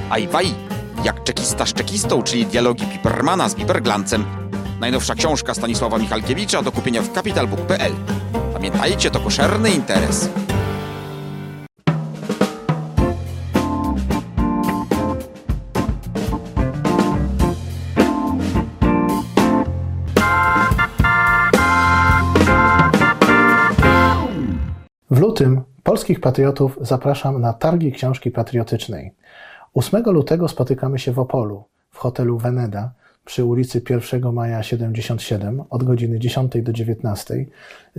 Ajwaj, jak czekista z czekistą, czyli dialogi Pipermana z Piperglancem. Najnowsza książka Stanisława Michalkiewicza do kupienia w capitalbook.pl. Pamiętajcie, to koszerny interes. W lutym polskich patriotów zapraszam na Targi Książki Patriotycznej. 8 lutego spotykamy się w Opolu, w hotelu Veneda przy ulicy 1 Maja 77 od godziny 10 do 19.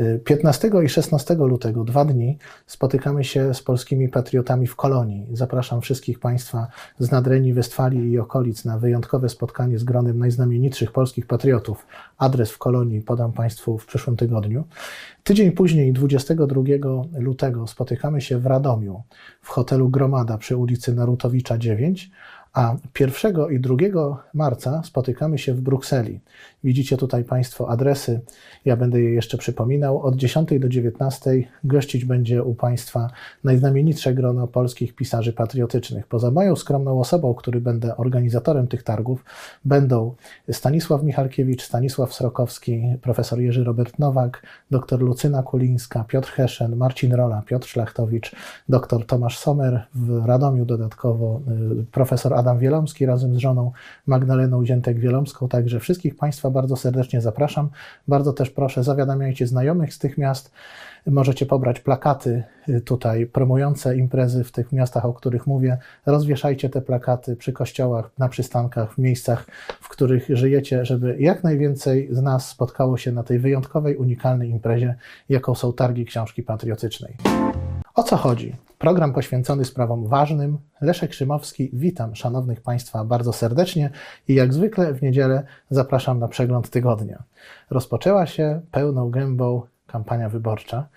15 i 16 lutego, 2 dni, spotykamy się z polskimi patriotami w Kolonii. Zapraszam wszystkich Państwa z Nadrenii, Westfalii i okolic na wyjątkowe spotkanie z gronem najznamienitszych polskich patriotów. Adres w Kolonii podam Państwu w przyszłym tygodniu. Tydzień później, 22 lutego, spotykamy się w Radomiu, w hotelu Gromada przy ulicy Narutowicza 9, a 1 i 2 marca spotykamy się w Brukseli. Widzicie tutaj Państwo adresy, ja będę je jeszcze przypominał. Od 10 do 19 gościć będzie u Państwa najznamienitsze grono polskich pisarzy patriotycznych. Poza moją skromną osobą, który będę organizatorem tych targów, będą Stanisław Michalkiewicz, Stanisław Srokowski, profesor Jerzy Robert Nowak, dr Lucyna Kulińska, Piotr Heszen, Marcin Rola, Piotr Szlachtowicz, dr Tomasz Sommer, w Radomiu dodatkowo profesor Adam Wielomski razem z żoną Magdaleną Ziętek-Wielomską. Także wszystkich Państwa bardzo serdecznie zapraszam. Bardzo też proszę, zawiadamiajcie znajomych z tych miast. Możecie pobrać plakaty tutaj promujące imprezy w tych miastach, o których mówię. Rozwieszajcie te plakaty przy kościołach, na przystankach, w miejscach, w których żyjecie, żeby jak najwięcej z nas spotkało się na tej wyjątkowej, unikalnej imprezie, jaką są Targi Książki Patriotycznej. O co chodzi? Program poświęcony sprawom ważnym. Leszek Szymowski, witam szanownych Państwa bardzo serdecznie i jak zwykle w niedzielę zapraszam na przegląd tygodnia. Rozpoczęła się pełną gębą kampania wyborcza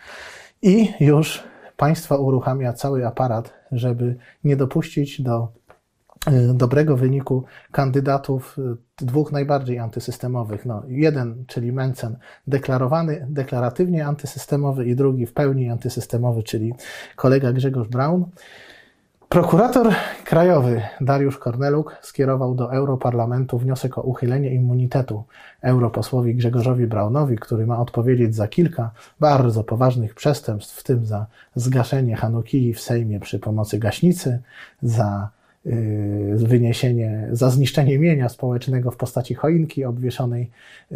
i już Państwa uruchamia cały aparat, żeby nie dopuścić do dobrego wyniku kandydatów dwóch najbardziej antysystemowych. Jeden, czyli Mencen, deklarowany, deklaratywnie antysystemowy i drugi w pełni antysystemowy, czyli kolega Grzegorz Braun. Prokurator krajowy Dariusz Korneluk skierował do Europarlamentu wniosek o uchylenie immunitetu europosłowi Grzegorzowi Braunowi, który ma odpowiedzieć za kilka bardzo poważnych przestępstw, w tym za zgaszenie Hanukii w Sejmie przy pomocy gaśnicy, za za zniszczenie mienia społecznego w postaci choinki obwieszonej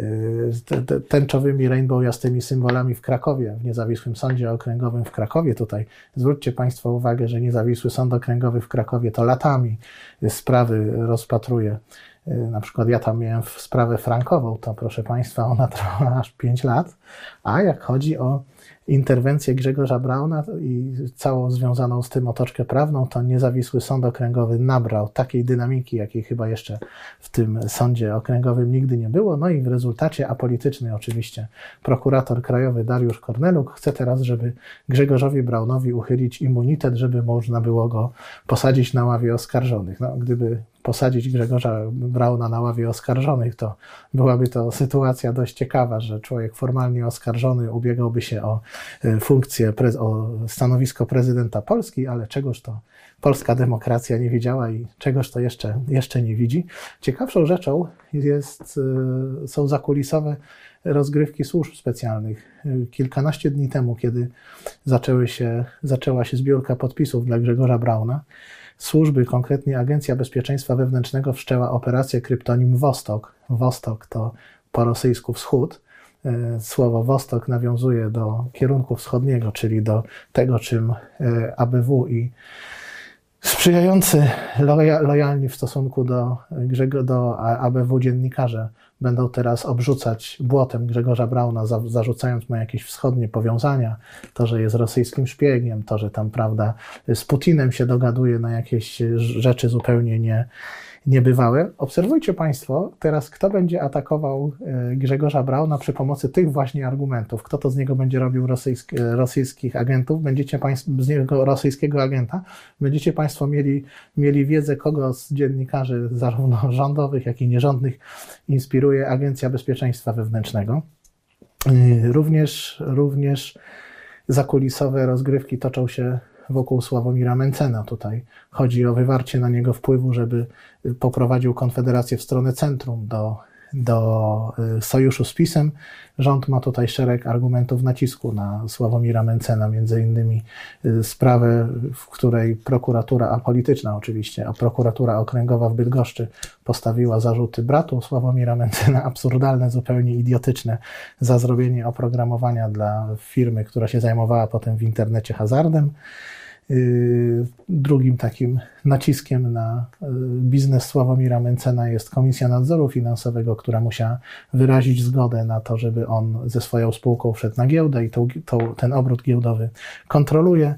tęczowymi rainbowiastymi symbolami w Krakowie, w Niezawisłym Sądzie Okręgowym w Krakowie. Tutaj zwróćcie Państwo uwagę, że Niezawisły Sąd Okręgowy w Krakowie to latami sprawy rozpatruje. Na przykład ja tam miałem sprawę frankową, to proszę Państwa, ona trwała aż 5 lat, a jak chodzi o interwencję Grzegorza Brauna i całą związaną z tym otoczkę prawną, to Niezawisły Sąd Okręgowy nabrał takiej dynamiki, jakiej chyba jeszcze w tym sądzie okręgowym nigdy nie było. No i w rezultacie apolityczny oczywiście prokurator krajowy Dariusz Korneluk chce teraz, żeby Grzegorzowi Braunowi uchylić immunitet, żeby można było go posadzić na ławie oskarżonych. Gdyby posadzić Grzegorza Brauna na ławie oskarżonych, to byłaby to sytuacja dość ciekawa, że człowiek formalnie oskarżony ubiegałby się o funkcję, o stanowisko prezydenta Polski, ale czegoż to polska demokracja nie widziała i czegoż to jeszcze nie widzi. Ciekawszą rzeczą są zakulisowe rozgrywki służb specjalnych. Kilkanaście dni temu, kiedy zaczęła się zbiórka podpisów dla Grzegorza Brauna, służby, konkretnie Agencja Bezpieczeństwa Wewnętrznego, wszczęła operację kryptonim Wostok. Wostok to po rosyjsku wschód. Słowo Wostok nawiązuje do kierunku wschodniego, czyli do tego, czym ABW i sprzyjający lojalni w stosunku do ABW dziennikarze będą teraz obrzucać błotem Grzegorza Brauna, zarzucając mu jakieś wschodnie powiązania, to, że jest rosyjskim szpiegiem, to, że tam, prawda, z Putinem się dogaduje na jakieś rzeczy zupełnie niebywałe. Obserwujcie Państwo teraz, kto będzie atakował Grzegorza Brauna przy pomocy tych właśnie argumentów. Kto to z niego będzie robił rosyjskich agentów, z niego rosyjskiego agenta. Będziecie Państwo mieli wiedzę, kogo z dziennikarzy zarówno rządowych, jak i nierządnych inspiruje Agencja Bezpieczeństwa Wewnętrznego. Również zakulisowe rozgrywki toczą się wokół Sławomira Mentzena. Tutaj chodzi o wywarcie na niego wpływu, żeby poprowadził Konfederację w stronę centrum do sojuszu z PiS-em. Rząd ma tutaj szereg argumentów nacisku na Sławomira Mentzena, między innymi sprawę, w której prokuratura, apolityczna oczywiście, a prokuratura okręgowa w Bydgoszczy postawiła zarzuty bratu Sławomira Mentzena, absurdalne, zupełnie idiotyczne, za zrobienie oprogramowania dla firmy, która się zajmowała potem w internecie hazardem. Drugim takim naciskiem na biznes Sławomira Mentzena jest Komisja Nadzoru Finansowego, która musiała wyrazić zgodę na to, żeby on ze swoją spółką wszedł na giełdę i ten obrót giełdowy kontroluje.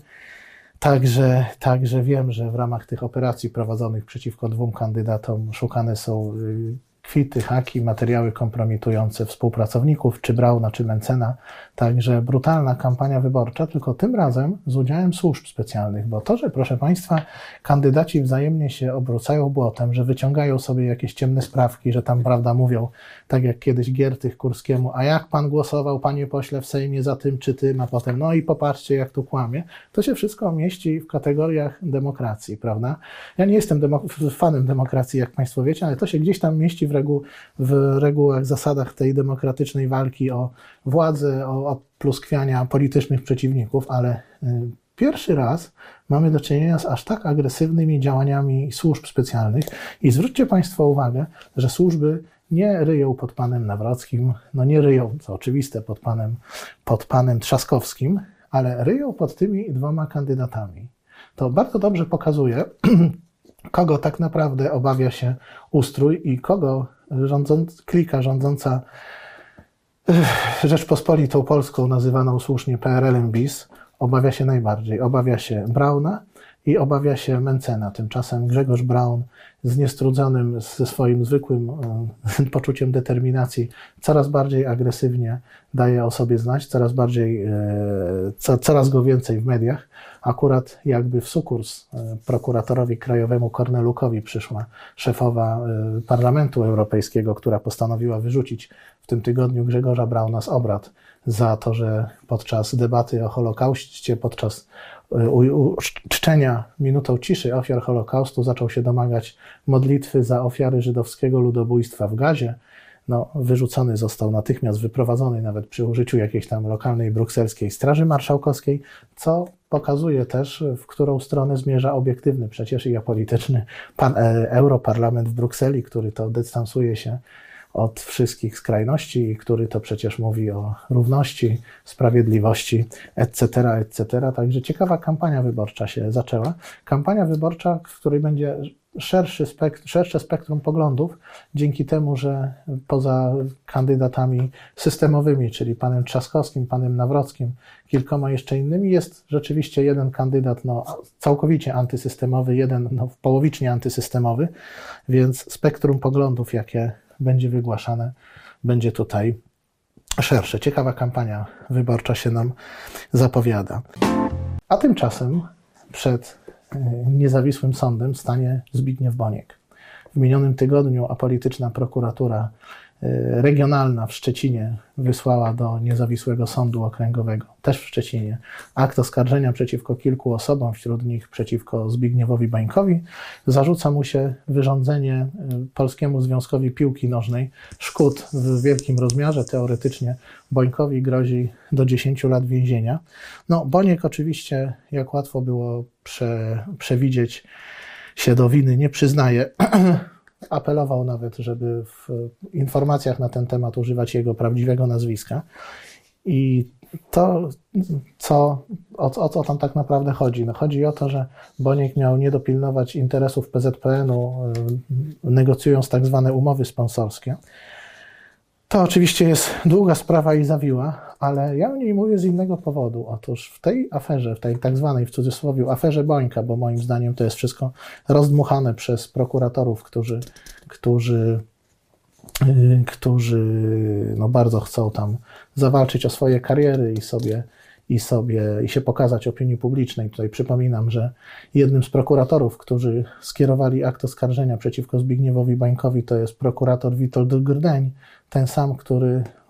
Także wiem, że w ramach tych operacji prowadzonych przeciwko 2 kandydatom szukane są kwity, haki, materiały kompromitujące współpracowników, czy Brauna, czy Mentzena. Także brutalna kampania wyborcza, tylko tym razem z udziałem służb specjalnych, bo to, że proszę Państwa, kandydaci wzajemnie się obrócają błotem, że wyciągają sobie jakieś ciemne sprawki, że tam, prawda, mówią, tak jak kiedyś Giertych Kurskiemu, a jak pan głosował, panie pośle, w Sejmie za tym czy tym, a potem, no i popatrzcie, jak tu kłamie, to się wszystko mieści w kategoriach demokracji, prawda? Ja nie jestem fanem demokracji, jak Państwo wiecie, ale to się gdzieś tam mieści w regułach, zasadach tej demokratycznej walki o władzę, o pluskwiania politycznych przeciwników, ale pierwszy raz mamy do czynienia z aż tak agresywnymi działaniami służb specjalnych i zwróćcie Państwo uwagę, że służby nie ryją pod panem Nawrockim, no nie ryją, co oczywiste, pod panem Trzaskowskim, ale ryją pod tymi 2 kandydatami. To bardzo dobrze pokazuje, kogo tak naprawdę obawia się ustrój i kogo klika rządząca Rzeczpospolitą Polską, nazywaną słusznie PRL-em bis, obawia się najbardziej. Obawia się Brauna i obawia się Mentzena. Tymczasem Grzegorz Braun z niestrudzonym, ze swoim zwykłym poczuciem determinacji coraz bardziej agresywnie daje o sobie znać, coraz go więcej w mediach. Akurat jakby w sukurs prokuratorowi krajowemu Kornelukowi przyszła szefowa Parlamentu Europejskiego, która postanowiła wyrzucić w tym tygodniu Grzegorza Brauna z obrad za to, że podczas debaty o Holokauście, podczas czczenia minutą ciszy ofiar Holokaustu zaczął się domagać modlitwy za ofiary żydowskiego ludobójstwa w Gazie. No, wyrzucony został natychmiast, wyprowadzony nawet przy użyciu jakiejś tam lokalnej brukselskiej Straży Marszałkowskiej, co pokazuje też, w którą stronę zmierza obiektywny przecież i apolityczny Europarlament w Brukseli, który to dystansuje się od wszystkich skrajności i który to przecież mówi o równości, sprawiedliwości, etc., etc. Także ciekawa kampania wyborcza się zaczęła. Kampania wyborcza, w której będzie szersze spektrum poglądów, dzięki temu, że poza kandydatami systemowymi, czyli panem Trzaskowskim, panem Nawrockim, kilkoma jeszcze innymi, jest rzeczywiście jeden kandydat całkowicie antysystemowy, jeden połowicznie antysystemowy, więc spektrum poglądów, jakie będzie wygłaszane, będzie tutaj szersze. Ciekawa kampania wyborcza się nam zapowiada. A tymczasem przed niezawisłym sądem stanie Zbigniew Boniek. W minionym tygodniu apolityczna prokuratura regionalna w Szczecinie wysłała do niezawisłego sądu okręgowego, też w Szczecinie, akt oskarżenia przeciwko kilku osobom, wśród nich przeciwko Zbigniewowi Bońkowi. Zarzuca mu się wyrządzenie Polskiemu Związkowi Piłki Nożnej szkód w wielkim rozmiarze. Teoretycznie Bońkowi grozi do 10 lat więzienia. No, Boniek oczywiście, jak łatwo było przewidzieć, się do winy nie przyznaje. Apelował nawet, żeby w informacjach na ten temat używać jego prawdziwego nazwiska. I to, o co tam tak naprawdę chodzi? No, chodzi o to, że Boniek miał nie dopilnować interesów PZPN-u, negocjując tak zwane umowy sponsorskie. To oczywiście jest długa sprawa i zawiła, ale ja o niej mówię z innego powodu. Otóż w tej aferze, w tej tak zwanej w cudzysłowie aferze Bońka, bo moim zdaniem to jest wszystko rozdmuchane przez prokuratorów, którzy bardzo chcą tam zawalczyć o swoje kariery i się pokazać opinii publicznej. Tutaj przypominam, że jednym z prokuratorów, którzy skierowali akt oskarżenia przeciwko Zbigniewowi Bońkowi, to jest prokurator Witold Grdeń, ten sam, który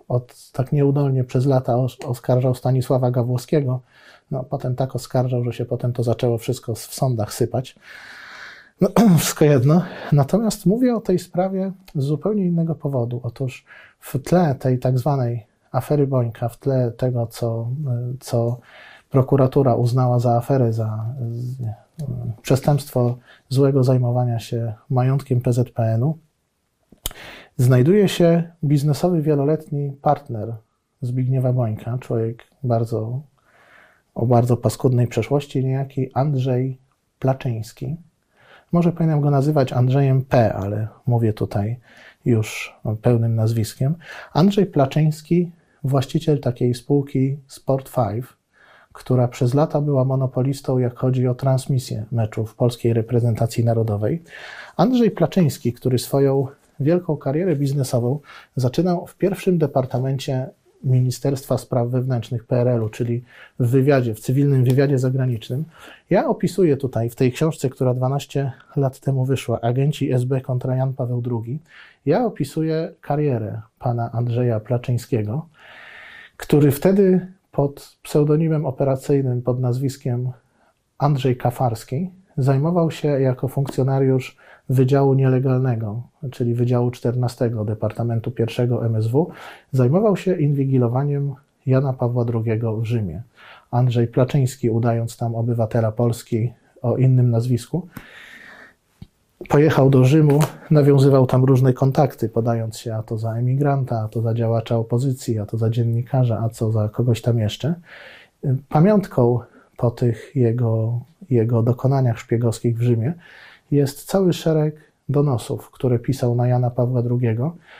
tak nieudolnie przez lata oskarżał Stanisława Gawłowskiego, no potem tak oskarżał, że się potem to zaczęło wszystko w sądach sypać. No, wszystko jedno. Natomiast mówię o tej sprawie z zupełnie innego powodu. Otóż w tle tej tak zwanej afery Bońka, w tle tego, co prokuratura uznała za aferę, za przestępstwo złego zajmowania się majątkiem PZPN-u, znajduje się biznesowy wieloletni partner Zbigniewa Bońka, człowiek o bardzo paskudnej przeszłości, niejaki Andrzej Placzyński. Może powinienem go nazywać Andrzejem P., ale mówię tutaj już pełnym nazwiskiem. Andrzej Placzyński, właściciel takiej spółki Sport5, która przez lata była monopolistą, jak chodzi o transmisję meczów polskiej reprezentacji narodowej. Andrzej Placzyński, który swoją wielką karierę biznesową zaczynał w pierwszym departamencie Ministerstwa Spraw Wewnętrznych PRL-u, czyli w cywilnym wywiadzie zagranicznym. Ja opisuję tutaj w tej książce, która 12 lat temu wyszła, Agenci SB kontra Jan Paweł II, ja opisuję karierę pana Andrzeja Placzyńskiego, który wtedy pod pseudonimem operacyjnym, pod nazwiskiem Andrzej Kafarski, zajmował się jako funkcjonariusz Wydziału Nielegalnego, czyli Wydziału 14 Departamentu I MSW, zajmował się inwigilowaniem Jana Pawła II w Rzymie. Andrzej Placzyński, udając tam obywatela Polski o innym nazwisku, pojechał do Rzymu, nawiązywał tam różne kontakty, podając się a to za emigranta, a to za działacza opozycji, a to za dziennikarza, a co za kogoś tam jeszcze. Pamiątką po tych jego dokonaniach szpiegowskich w Rzymie jest cały szereg donosów, które pisał na Jana Pawła II,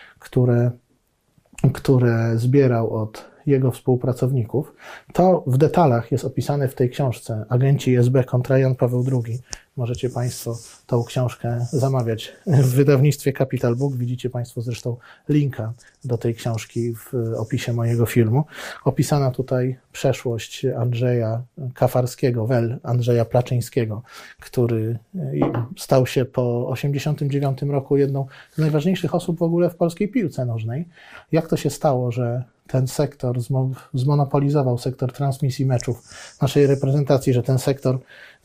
które zbierał od jego współpracowników. To w detalach jest opisane w tej książce Agenci SB kontra Jan Paweł II. Możecie Państwo tą książkę zamawiać w wydawnictwie Capital Book. Widzicie Państwo zresztą linka do tej książki w opisie mojego filmu. Opisana tutaj przeszłość Andrzeja Kafarskiego, Andrzeja Placzyńskiego, który stał się po 1989 roku jedną z najważniejszych osób w ogóle w polskiej piłce nożnej. Jak to się stało, że ten sektor zmonopolizował sektor transmisji meczów naszej reprezentacji, że ten sektor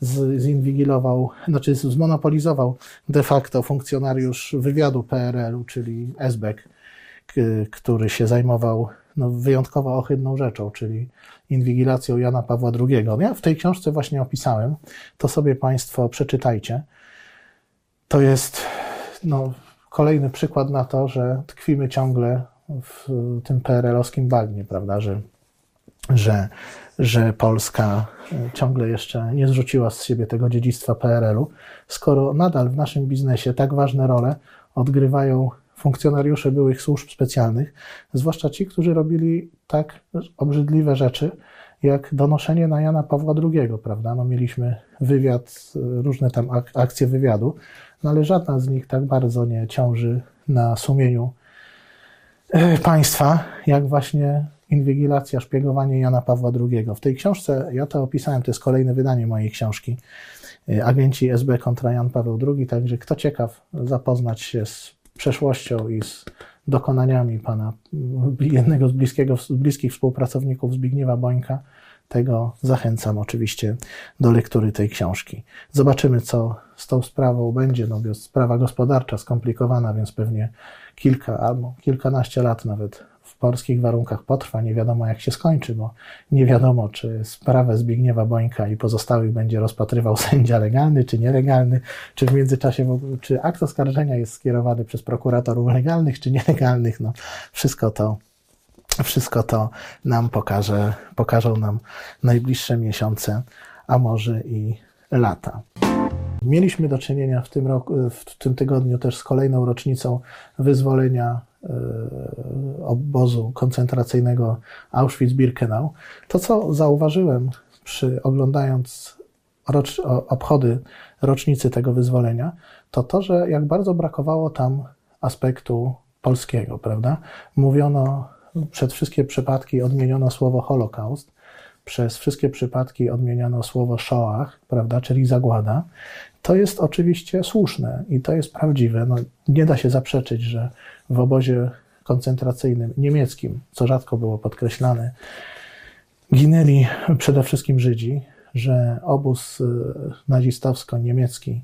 zmonopolizował de facto funkcjonariusz wywiadu PRL-u, czyli Esbek, który się zajmował wyjątkowo ohydną rzeczą, czyli inwigilacją Jana Pawła II. Ja w tej książce właśnie opisałem, to sobie Państwo przeczytajcie. To jest kolejny przykład na to, że tkwimy ciągle w tym PRL-owskim bagnie, prawda, że Polska ciągle jeszcze nie zrzuciła z siebie tego dziedzictwa PRL-u, skoro nadal w naszym biznesie tak ważne role odgrywają funkcjonariusze byłych służb specjalnych, zwłaszcza ci, którzy robili tak obrzydliwe rzeczy, jak donoszenie na Jana Pawła II, prawda? Mieliśmy wywiad, różne tam akcje wywiadu, ale żadna z nich tak bardzo nie ciąży na sumieniu państwa, jak właśnie inwigilacja, szpiegowanie Jana Pawła II. W tej książce, ja to opisałem, to jest kolejne wydanie mojej książki, Agenci SB kontra Jan Paweł II, także kto ciekaw zapoznać się z przeszłością i z dokonaniami jednego z bliskich współpracowników Zbigniewa Bońka, tego zachęcam oczywiście do lektury tej książki. Zobaczymy, co z tą sprawą będzie, bo sprawa gospodarcza skomplikowana, więc pewnie kilka albo kilkanaście lat nawet w polskich warunkach potrwa. Nie wiadomo, jak się skończy, bo nie wiadomo, czy sprawę Zbigniewa Bońka i pozostałych będzie rozpatrywał sędzia legalny, czy nielegalny, czy w międzyczasie, czy akt oskarżenia jest skierowany przez prokuratorów legalnych, czy nielegalnych. Wszystko to nam pokażą nam najbliższe miesiące, a może i lata. Mieliśmy do czynienia w tym tygodniu też z kolejną rocznicą wyzwolenia obozu koncentracyjnego Auschwitz-Birkenau. To, co zauważyłem oglądając obchody rocznicy tego wyzwolenia, to, że jak bardzo brakowało tam aspektu polskiego, prawda? Przed wszystkie przypadki odmieniono słowo Holokaust, przez wszystkie przypadki odmieniano słowo Shoah, prawda, czyli zagłada. To jest oczywiście słuszne i to jest prawdziwe. Nie da się zaprzeczyć, że w obozie koncentracyjnym niemieckim, co rzadko było podkreślane, ginęli przede wszystkim Żydzi, że obóz nazistowsko-niemiecki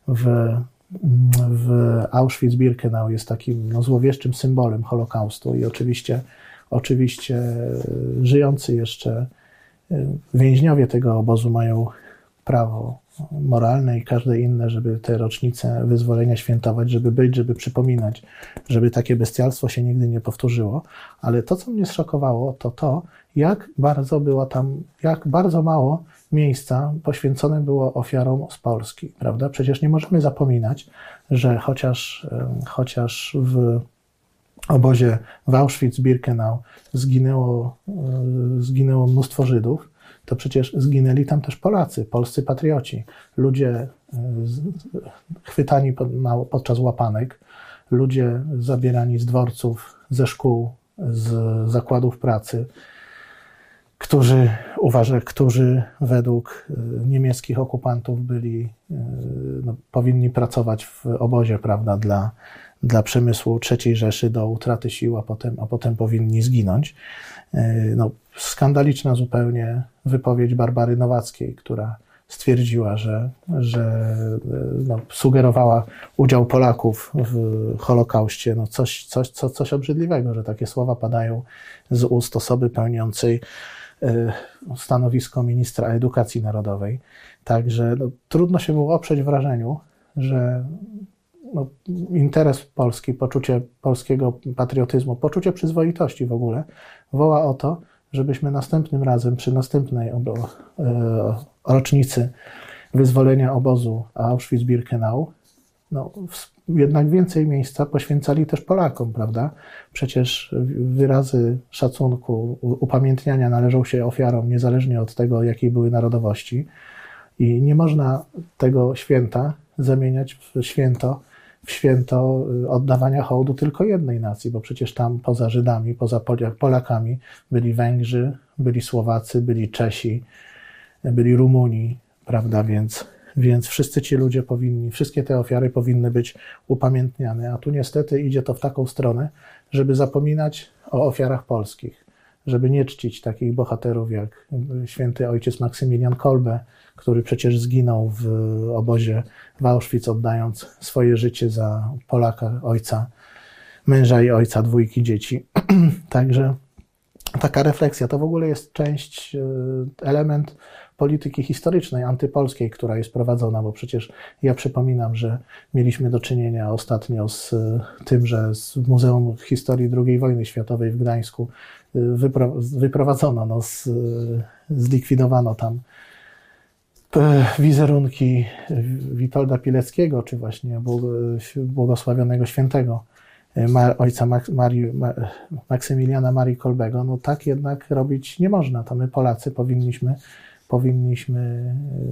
w Auschwitz-Birkenau jest takim złowieszczym symbolem Holokaustu i oczywiście żyjący jeszcze więźniowie tego obozu mają prawo moralne i każde inne, żeby te rocznice wyzwolenia świętować, żeby przypominać, żeby takie bestialstwo się nigdy nie powtórzyło. Ale to, co mnie zszokowało, to jak bardzo mało miejsca poświęcone było ofiarom z Polski, prawda? Przecież nie możemy zapominać, że chociaż w obozie w Auschwitz-Birkenau zginęło mnóstwo Żydów, to przecież zginęli tam też Polacy, polscy patrioci, ludzie chwytani podczas łapanek, ludzie zabierani z dworców, ze szkół, z zakładów pracy, którzy według niemieckich okupantów powinni pracować w obozie, prawda, dla przemysłu III Rzeszy do utraty sił, a potem powinni zginąć. Skandaliczna zupełnie wypowiedź Barbary Nowackiej, która stwierdziła, że sugerowała udział Polaków w Holokauście. Coś obrzydliwego, że takie słowa padają z ust osoby pełniącej stanowisko ministra edukacji narodowej. Także trudno się było oprzeć wrażeniu, że interes polski, poczucie polskiego patriotyzmu, poczucie przyzwoitości w ogóle woła o to, żebyśmy następnym razem, przy następnej rocznicy wyzwolenia obozu Auschwitz-Birkenau, jednak więcej miejsca poświęcali też Polakom, prawda? Przecież wyrazy szacunku, upamiętniania należą się ofiarom, niezależnie od tego, jakiej były narodowości. I nie można tego święta zamieniać w święto oddawania hołdu tylko jednej nacji, bo przecież tam poza Żydami, poza Polakami byli Węgrzy, byli Słowacy, byli Czesi, byli Rumuni, prawda? Więc wszyscy ci ludzie wszystkie te ofiary powinny być upamiętniane, a tu niestety idzie to w taką stronę, żeby zapominać o ofiarach polskich, żeby nie czcić takich bohaterów jak święty ojciec Maksymilian Kolbe, który przecież zginął w obozie w Auschwitz, oddając swoje życie za Polaka, męża i ojca 2 dzieci. Także taka refleksja to w ogóle jest element polityki historycznej, antypolskiej, która jest prowadzona, bo przecież ja przypominam, że mieliśmy do czynienia ostatnio z tym, że z Muzeum Historii II wojny światowej w Gdańsku wyprowadzono, zlikwidowano tam wizerunki Witolda Pileckiego, czy właśnie błogosławionego świętego ojca Maksymiliana Marii Kolbego. Tak jednak robić nie można. To my Polacy powinniśmy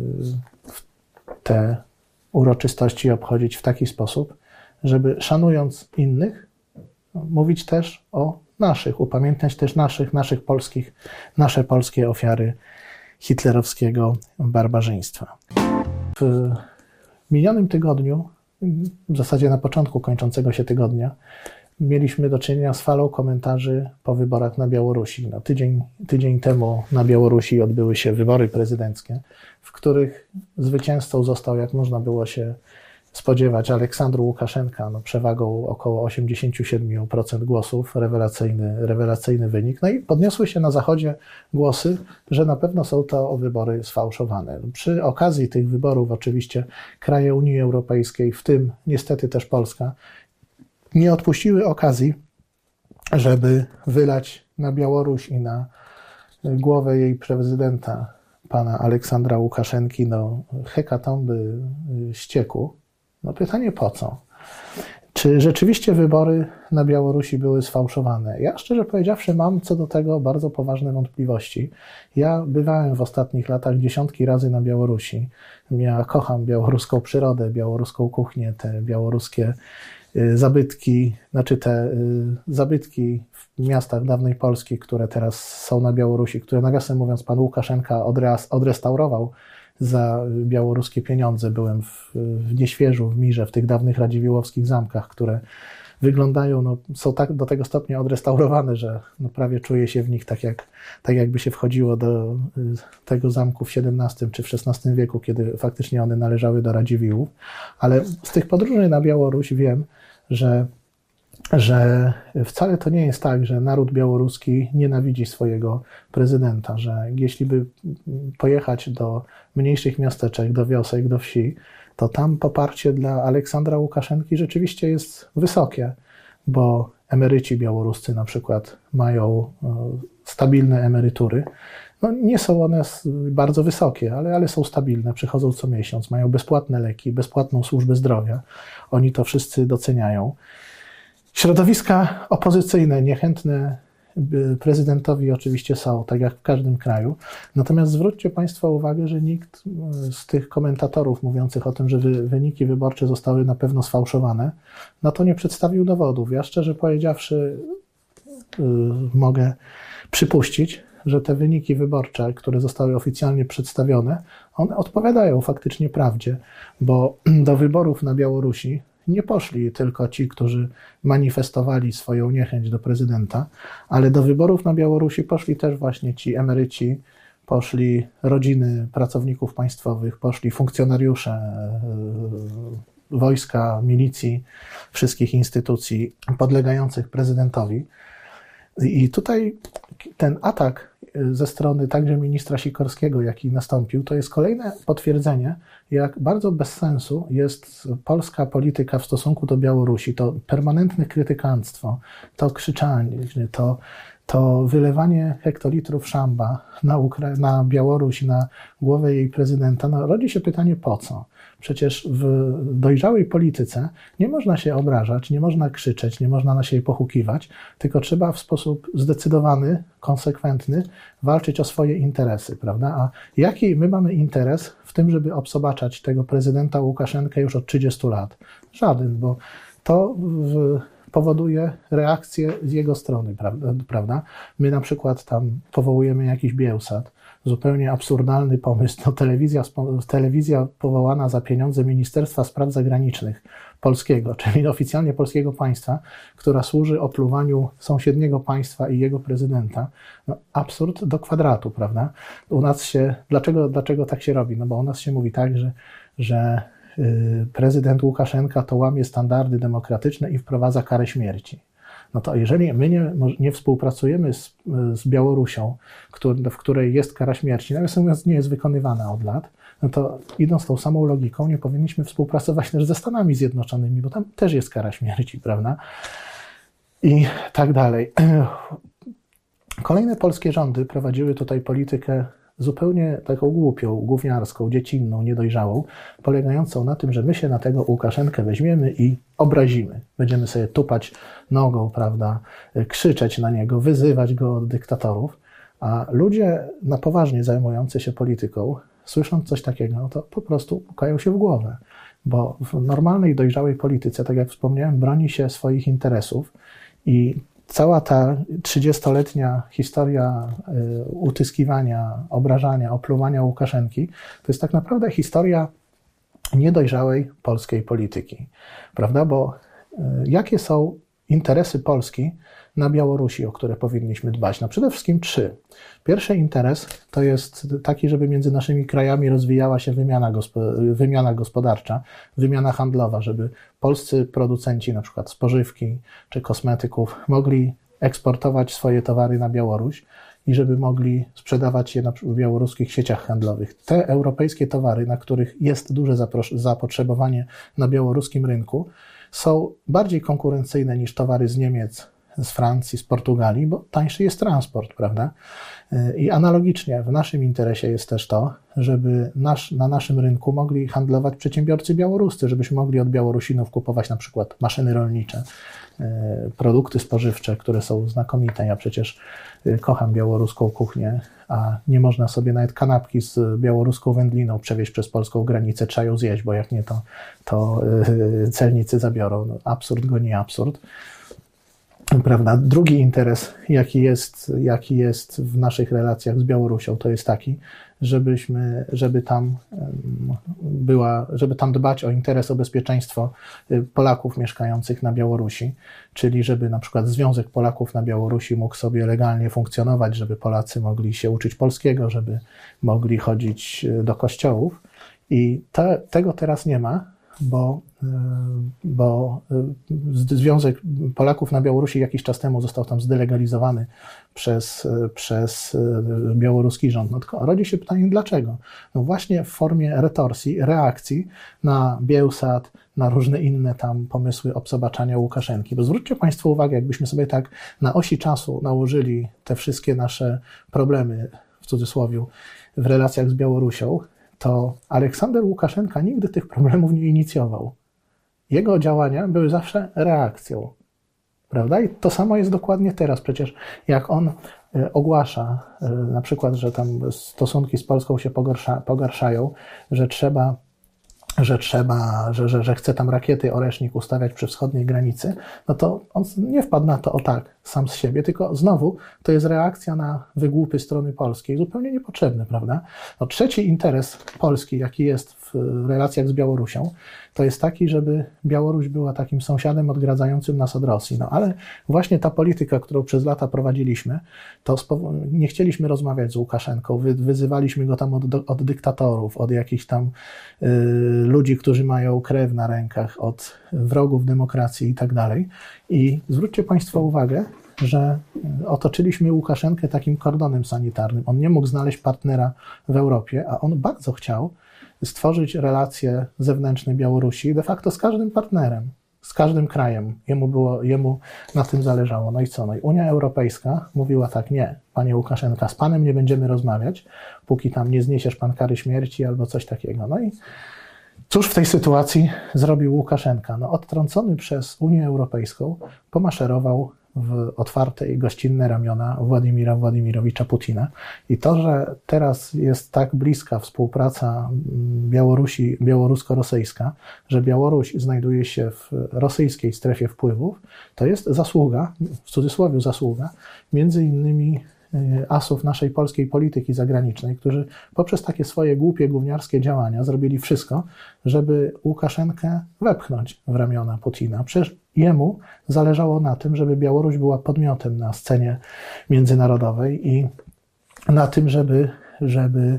te uroczystości obchodzić w taki sposób, żeby szanując innych, mówić też o naszych, upamiętniać też nasze polskie ofiary hitlerowskiego barbarzyństwa. W minionym tygodniu, w zasadzie na początku kończącego się tygodnia, mieliśmy do czynienia z falą komentarzy po wyborach na Białorusi. Tydzień temu na Białorusi odbyły się wybory prezydenckie, w których zwycięzcą został, jak można było się spodziewać, Aleksandr Łukaszenka, przewagą około 87% głosów, rewelacyjny wynik. I podniosły się na Zachodzie głosy, że na pewno są to wybory sfałszowane. Przy okazji tych wyborów oczywiście kraje Unii Europejskiej, w tym niestety też Polska, nie odpuściły okazji, żeby wylać na Białoruś i na głowę jej prezydenta, pana Aleksandra Łukaszenki, hekatomby ścieku. Pytanie po co? Czy rzeczywiście wybory na Białorusi były sfałszowane? Ja szczerze powiedziawszy mam co do tego bardzo poważne wątpliwości. Ja bywałem w ostatnich latach dziesiątki razy na Białorusi. Ja kocham białoruską przyrodę, białoruską kuchnię, te białoruskie zabytki, te zabytki w miastach dawnej Polski, które teraz są na Białorusi, które nawiasem mówiąc pan Łukaszenka odrestaurował za białoruskie pieniądze. Byłem w Nieświeżu, w Mirze, w tych dawnych radziwiłłowskich zamkach, które wyglądają, no, są tak do tego stopnia odrestaurowane, że no, prawie czuje się w nich tak jakby się wchodziło do tego zamku w XVII czy w XVI wieku, kiedy faktycznie one należały do Radziwiłłów. Ale z tych podróży na Białoruś wiem, że wcale to nie jest tak, że naród białoruski nienawidzi swojego prezydenta, że jeśli by pojechać do mniejszych miasteczek, do wiosek, do wsi, to tam poparcie dla Aleksandra Łukaszenki rzeczywiście jest wysokie, bo emeryci białoruscy na przykład mają stabilne emerytury. No, nie są one bardzo wysokie, ale są stabilne, przychodzą co miesiąc, mają bezpłatne leki, bezpłatną służbę zdrowia. Oni to wszyscy doceniają. Środowiska opozycyjne, niechętne prezydentowi oczywiście są, tak jak w każdym kraju. Natomiast zwróćcie Państwo uwagę, że nikt z tych komentatorów mówiących o tym, że wyniki wyborcze zostały na pewno sfałszowane, na to nie przedstawił dowodów. Ja szczerze powiedziawszy mogę przypuścić, że te wyniki wyborcze, które zostały oficjalnie przedstawione, one odpowiadają faktycznie prawdzie, bo do wyborów na Białorusi nie poszli tylko ci, którzy manifestowali swoją niechęć do prezydenta, ale do wyborów na Białorusi poszli też właśnie ci emeryci, poszli rodziny pracowników państwowych, poszli funkcjonariusze wojska, milicji, wszystkich instytucji podlegających prezydentowi. I tutaj ten atak ze strony także ministra Sikorskiego, jaki nastąpił, to jest kolejne potwierdzenie, jak bardzo bez sensu jest polska polityka w stosunku do Białorusi. To permanentne krytykanstwo, to krzyczanie, to wylewanie hektolitrów szamba na Białoruś, na głowę jej prezydenta. No, rodzi się pytanie, po co? Przecież w dojrzałej polityce nie można się obrażać, nie można krzyczeć, nie można na siebie pohukiwać, tylko trzeba w sposób zdecydowany, konsekwentny walczyć o swoje interesy, prawda? A jaki my mamy interes w tym, żeby obsobaczać tego prezydenta Łukaszenkę już od 30 lat? Żaden, bo to powoduje reakcję z jego strony, prawda? My na przykład tam powołujemy jakiś Bielsat, zupełnie absurdalny pomysł, to telewizja powołana za pieniądze Ministerstwa Spraw Zagranicznych polskiego, czyli oficjalnie polskiego państwa, która służy opluwaniu sąsiedniego państwa i jego prezydenta. No, absurd do kwadratu, prawda? U nas się, dlaczego tak się robi? No bo u nas się mówi tak, że prezydent Łukaszenka to łamie standardy demokratyczne i wprowadza karę śmierci. No to jeżeli my nie współpracujemy z Białorusią, w której jest kara śmierci, nawiasem mówiąc nie jest wykonywana od lat, no to idąc tą samą logiką nie powinniśmy współpracować też ze Stanami Zjednoczonymi, bo tam też jest kara śmierci, prawda? I tak dalej. Kolejne polskie rządy prowadziły tutaj politykę zupełnie taką głupią, gówniarską, dziecinną, niedojrzałą, polegającą na tym, że my się na tego Łukaszenkę weźmiemy i obrazimy. Będziemy sobie tupać nogą, prawda, krzyczeć na niego, wyzywać go od dyktatorów, a ludzie na poważnie zajmujący się polityką, słysząc coś takiego, no to po prostu pukają się w głowę, bo w normalnej, dojrzałej polityce, tak jak wspomniałem, broni się swoich interesów i cała ta 30-letnia historia utyskiwania, obrażania, opluwania Łukaszenki to jest tak naprawdę historia niedojrzałej polskiej polityki, prawda? Bo jakie są interesy Polski na Białorusi, o które powinniśmy dbać? No przede wszystkim 3. Pierwszy interes to jest taki, żeby między naszymi krajami rozwijała się wymiana gospodarcza, wymiana handlowa, żeby polscy producenci na przykład spożywki czy kosmetyków mogli eksportować swoje towary na Białoruś i żeby mogli sprzedawać je w białoruskich sieciach handlowych. Te europejskie towary, na których jest duże zapotrzebowanie na białoruskim rynku, są bardziej konkurencyjne niż towary z Niemiec, z Francji, z Portugalii, bo tańszy jest transport, prawda? I analogicznie w naszym interesie jest też to, żeby na naszym rynku mogli handlować przedsiębiorcy białoruscy, żebyśmy mogli od Białorusinów kupować na przykład maszyny rolnicze, produkty spożywcze, które są znakomite. Ja przecież kocham białoruską kuchnię, a nie można sobie nawet kanapki z białoruską wędliną przewieźć przez polską granicę, trzeba ją zjeść, bo jak nie, to celnicy zabiorą. No, absurd goni absurd. Prawda? Drugi interes, jaki jest w naszych relacjach z Białorusią, to jest taki, żeby tam dbać o interes, o bezpieczeństwo Polaków mieszkających na Białorusi, czyli żeby na przykład Związek Polaków na Białorusi mógł sobie legalnie funkcjonować, żeby Polacy mogli się uczyć polskiego, żeby mogli chodzić do kościołów. I tego teraz nie ma, bo Związek Polaków na Białorusi jakiś czas temu został tam zdelegalizowany przez białoruski rząd. No tylko rodzi się pytanie, dlaczego? No właśnie w formie retorsji, reakcji na Biełsat, na różne inne tam pomysły obsobaczania Łukaszenki. Bo zwróćcie Państwo uwagę, jakbyśmy sobie tak na osi czasu nałożyli te wszystkie nasze problemy, w cudzysłowie, w relacjach z Białorusią, to Aleksander Łukaszenka nigdy tych problemów nie inicjował. Jego działania były zawsze reakcją, prawda? I to samo jest dokładnie teraz. Przecież jak on ogłasza na przykład, że tam stosunki z Polską się pogarszają, że chce tam rakiety Oresznik ustawiać przy wschodniej granicy, no to on nie wpadł na to o tak, sam z siebie, tylko znowu to jest reakcja na wygłupy strony polskiej, zupełnie niepotrzebne, prawda? No, trzeci interes Polski, jaki jest w relacjach z Białorusią, to jest taki, żeby Białoruś była takim sąsiadem odgradzającym nas od Rosji. No ale właśnie ta polityka, którą przez lata prowadziliśmy, to nie chcieliśmy rozmawiać z Łukaszenką, wyzywaliśmy go tam od dyktatorów, od jakichś tam ludzi, którzy mają krew na rękach, od wrogów demokracji i tak dalej. I zwróćcie Państwo uwagę, że otoczyliśmy Łukaszenkę takim kordonem sanitarnym. On nie mógł znaleźć partnera w Europie, a on bardzo chciał stworzyć relacje zewnętrzne Białorusi de facto z każdym partnerem, z każdym krajem. Jemu na tym zależało. No i co? No i Unia Europejska mówiła tak, nie, panie Łukaszenka, z panem nie będziemy rozmawiać, póki tam nie zniesiesz pan kary śmierci albo coś takiego. No i cóż w tej sytuacji zrobił Łukaszenka? No odtrącony przez Unię Europejską pomaszerował w otwarte i gościnne ramiona Władimira Władimirowicza Putina. I to, że teraz jest tak bliska współpraca białorusko-rosyjska, że Białoruś znajduje się w rosyjskiej strefie wpływów, to jest zasługa, w cudzysłowie zasługa, między innymi asów naszej polskiej polityki zagranicznej, którzy poprzez takie swoje głupie, gówniarskie działania zrobili wszystko, żeby Łukaszenkę wepchnąć w ramiona Putina. Przecież jemu zależało na tym, żeby Białoruś była podmiotem na scenie międzynarodowej i na tym, żeby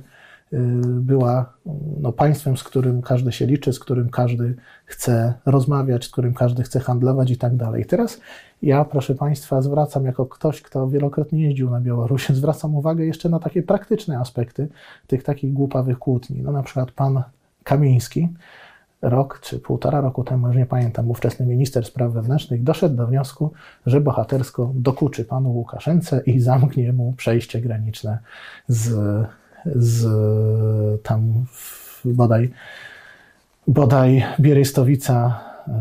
była państwem, z którym każdy się liczy, z którym każdy chce rozmawiać, z którym każdy chce handlować i tak dalej. Teraz ja, proszę Państwa, zwracam jako ktoś, kto wielokrotnie jeździł na Białoruś, zwracam uwagę jeszcze na takie praktyczne aspekty tych takich głupawych kłótni. No na przykład pan Kamiński, rok czy półtora roku temu, już nie pamiętam, ówczesny minister spraw wewnętrznych, doszedł do wniosku, że bohatersko dokuczy panu Łukaszence i zamknie mu przejście graniczne z tam bodaj Bierystowica,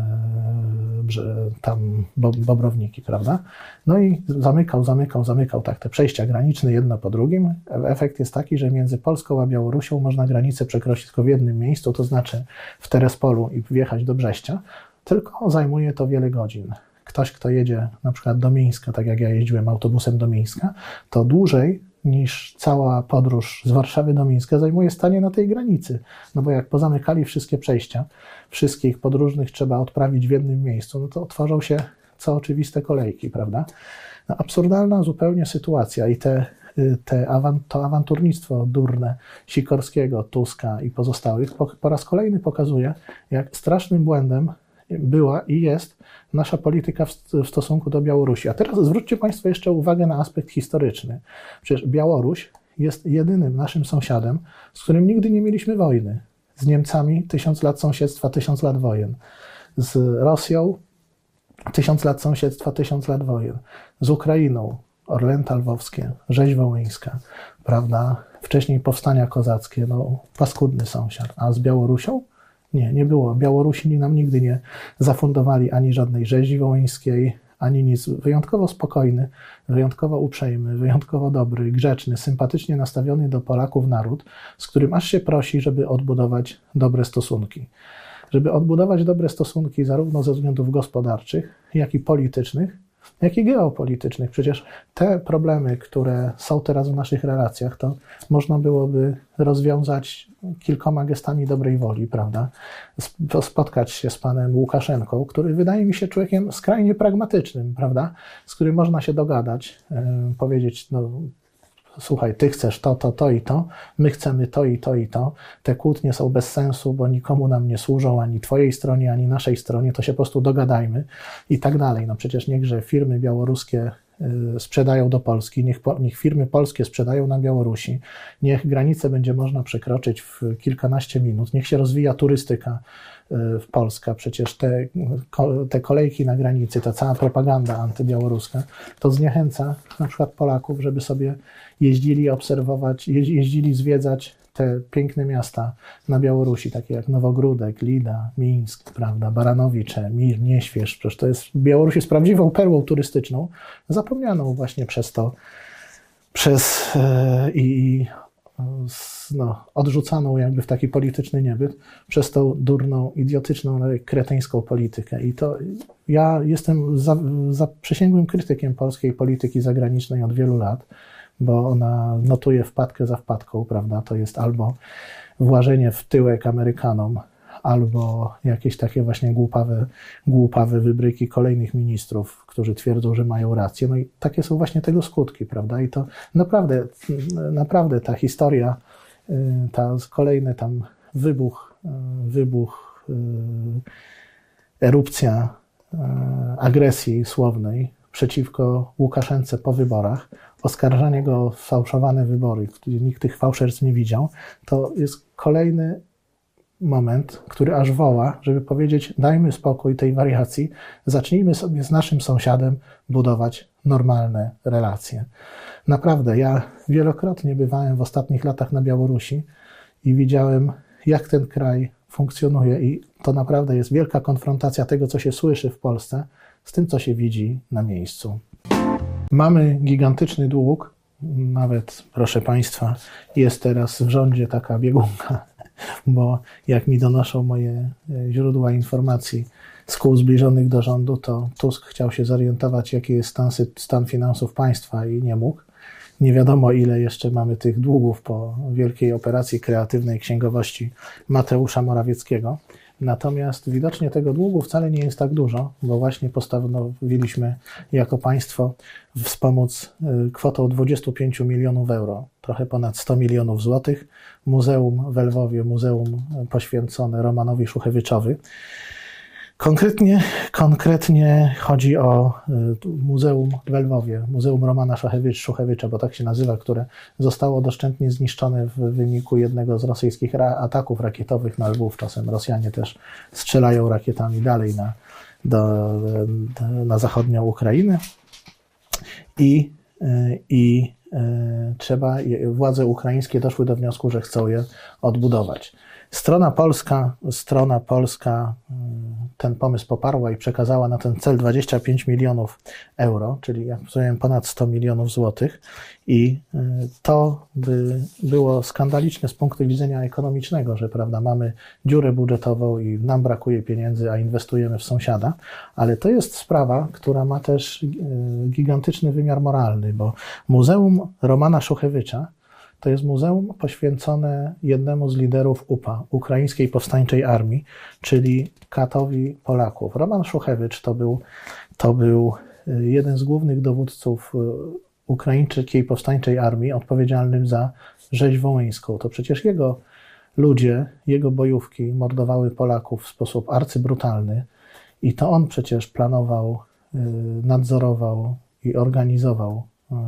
tam Bobrowniki, prawda? No i zamykał tak te przejścia graniczne jedno po drugim. Efekt jest taki, że między Polską a Białorusią można granicę przekroczyć tylko w jednym miejscu, to znaczy w Terespolu i wjechać do Brześcia, tylko zajmuje to wiele godzin. Ktoś, kto jedzie na przykład do Mińska, tak jak ja jeździłem autobusem do Mińska, to dłużej niż cała podróż z Warszawy do Mińska zajmuje stanie na tej granicy. No bo jak pozamykali wszystkie przejścia, wszystkich podróżnych trzeba odprawić w jednym miejscu, no to otworzą się co oczywiste kolejki, prawda? No, absurdalna zupełnie sytuacja i to awanturnictwo durne Sikorskiego, Tuska i pozostałych po raz kolejny pokazuje, jak strasznym błędem była i jest nasza polityka w stosunku do Białorusi. A teraz zwróćcie Państwo jeszcze uwagę na aspekt historyczny. Przecież Białoruś jest jedynym naszym sąsiadem, z którym nigdy nie mieliśmy wojny. Z Niemcami 1000 lat sąsiedztwa, 1000 lat wojen. Z Rosją 1000 lat sąsiedztwa, 1000 lat wojen. Z Ukrainą Orlęta Lwowskie, Rzeź Wołyńska, prawda? Wcześniej powstania kozackie, paskudny sąsiad. A z Białorusią? Nie było. Białorusini nam nigdy nie zafundowali ani żadnej rzezi wołyńskiej, ani nic. Wyjątkowo spokojny, wyjątkowo uprzejmy, wyjątkowo dobry, grzeczny, sympatycznie nastawiony do Polaków naród, z którym aż się prosi, żeby odbudować dobre stosunki. Żeby odbudować dobre stosunki zarówno ze względów gospodarczych, jak i politycznych, jak i geopolitycznych. Przecież te problemy, które są teraz w naszych relacjach, to można byłoby rozwiązać kilkoma gestami dobrej woli, prawda? Spotkać się z panem Łukaszenką, który wydaje mi się człowiekiem skrajnie pragmatycznym, prawda? Z którym można się dogadać, powiedzieć, no słuchaj, ty chcesz to i to, my chcemy to i to i to, te kłótnie są bez sensu, bo nikomu nam nie służą, ani twojej stronie, ani naszej stronie, to się po prostu dogadajmy i tak dalej. No przecież niechże firmy białoruskie sprzedają do Polski, niech firmy polskie sprzedają na Białorusi, niech granicę będzie można przekroczyć w kilkanaście minut, niech się rozwija turystyka w Polska, przecież te kolejki na granicy, ta cała propaganda antybiałoruska, to zniechęca na przykład Polaków, żeby sobie jeździli obserwować, jeździli zwiedzać te piękne miasta na Białorusi, takie jak Nowogródek, Lida, Mińsk, prawda, Baranowicze, Mir, Nieśwież, przecież to jest, Białoruś jest prawdziwą perłą turystyczną, zapomnianą właśnie odrzucaną jakby w taki polityczny niebyt przez tą durną, idiotyczną, kretyńską politykę. I to ja jestem przysięgłym krytykiem polskiej polityki zagranicznej od wielu lat, bo ona notuje wpadkę za wpadką, prawda? To jest albo włażenie w tyłek Amerykanom, albo jakieś takie właśnie głupawe wybryki kolejnych ministrów, którzy twierdzą, że mają rację. No i takie są właśnie tego skutki, prawda? I to naprawdę ta historia, kolejny tam wybuch, erupcja agresji słownej przeciwko Łukaszence po wyborach, oskarżanie go o fałszowane wybory, gdzie nikt tych fałszerstw nie widział, to jest kolejny moment, który aż woła, żeby powiedzieć, dajmy spokój tej wariacji, zacznijmy sobie z naszym sąsiadem budować normalne relacje. Naprawdę, ja wielokrotnie bywałem w ostatnich latach na Białorusi i widziałem, jak ten kraj funkcjonuje i to naprawdę jest wielka konfrontacja tego, co się słyszy w Polsce, z tym, co się widzi na miejscu. Mamy gigantyczny dług, nawet, proszę Państwa, jest teraz w rządzie taka biegunka, bo jak mi donoszą moje źródła informacji z kół zbliżonych do rządu, to Tusk chciał się zorientować, jaki jest stan finansów państwa i nie mógł. Nie wiadomo, ile jeszcze mamy tych długów po wielkiej operacji kreatywnej księgowości Mateusza Morawieckiego. Natomiast widocznie tego długu wcale nie jest tak dużo, bo właśnie postanowiliśmy jako państwo wspomóc kwotą 25 milionów euro, trochę ponad 100 milionów złotych, muzeum w Lwowie, muzeum poświęcone Romanowi Szuchewyczowi. Konkretnie chodzi o muzeum w Lwowie, Muzeum Romana Szuchewycza, bo tak się nazywa, które zostało doszczętnie zniszczone w wyniku jednego z rosyjskich ataków rakietowych na Lwów. Czasem Rosjanie też strzelają rakietami dalej na zachodnią Ukrainę i władze ukraińskie doszły do wniosku, że chcą je odbudować. Strona polska ten pomysł poparła i przekazała na ten cel 25 milionów euro, czyli jak powiedziałem ponad 100 milionów złotych i to by było skandaliczne z punktu widzenia ekonomicznego, że prawda, mamy dziurę budżetową i nam brakuje pieniędzy, a inwestujemy w sąsiada, ale to jest sprawa, która ma też gigantyczny wymiar moralny, bo Muzeum Romana Szuchewycza to jest muzeum poświęcone jednemu z liderów UPA, Ukraińskiej Powstańczej Armii, czyli katowi Polaków. Roman Szuchewicz to był jeden z głównych dowódców Ukraińskiej Powstańczej Armii, odpowiedzialnym za rzeź wołyńską. To przecież jego ludzie, jego bojówki mordowały Polaków w sposób arcybrutalny i to on przecież planował, nadzorował i organizował